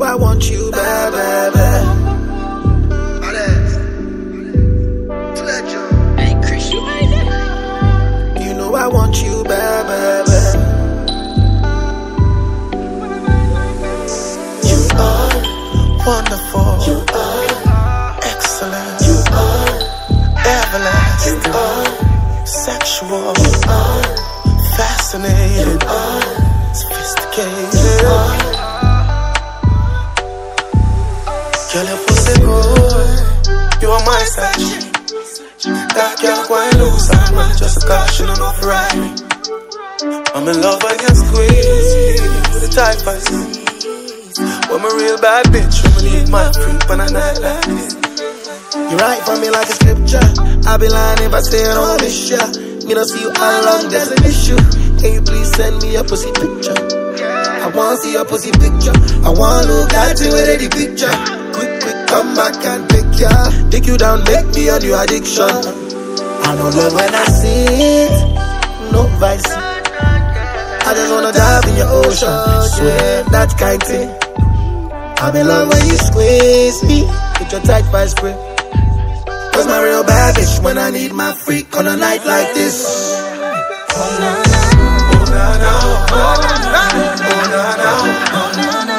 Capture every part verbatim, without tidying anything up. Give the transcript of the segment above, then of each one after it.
I want you, bad, bad, bad. Hey, Chris, you made it. You know I want you, bad, bad, bad. You are wonderful. You are excellent. You are everlasting. You are sexual. You are fascinating. You are sophisticated. You are. Girl, your pussy good. You are my side. That girl quite loose, I'm not just a caution enough right. I'm in love when you squeeze the type I see. When I'm a real bad bitch, when I need my freak on a night like this. You write for me like a scripture. I'll be lying if I say I don't miss ya. Me don't see you all along, there's an issue. Can you please send me a pussy picture? I want to see your pussy picture. I want to look at you with any picture. Quick, quick, come back and pick ya. Take you down, make me a new addiction. I don't love when I see it, no vice. I just wanna dive in your ocean, swear that kind thing. I'm in love when you squeeze me with your tight vice spray. Cause my real bad bitch when I need my freak on a night like this. Oh na na, oh na na, oh na na, oh na na, oh na na,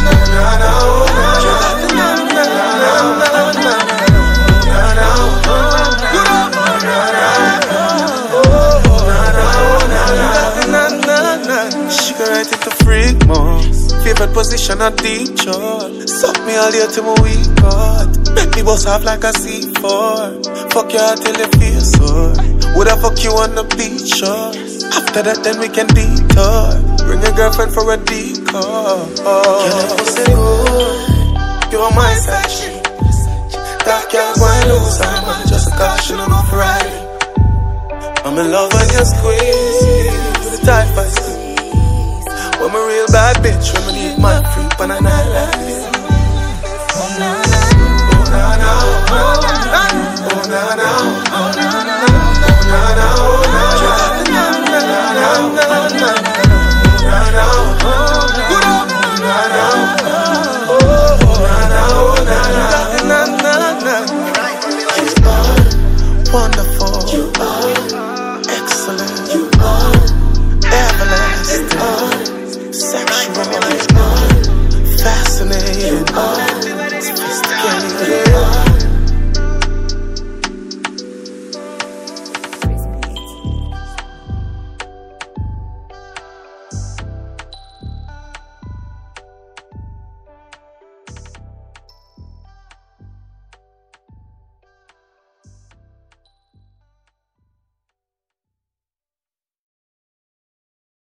she can write it to freak more. Favorite position a deep shot. Suck me all day till my weak God. Make me bust off like a C four. Fuck you till you feel sore. Would I fuck you on the beach shore? After that then we can detour. Bring your girlfriend for a decoy. Girl, your pussy good. You are my side chick. That girl why lose, I'm just a caution enough riding. I'm in love when you squeeze the tight I see. When I'm a real bad bitch, when I need my freak on a night like this. Oh na na, oh na na, oh na na, oh na na.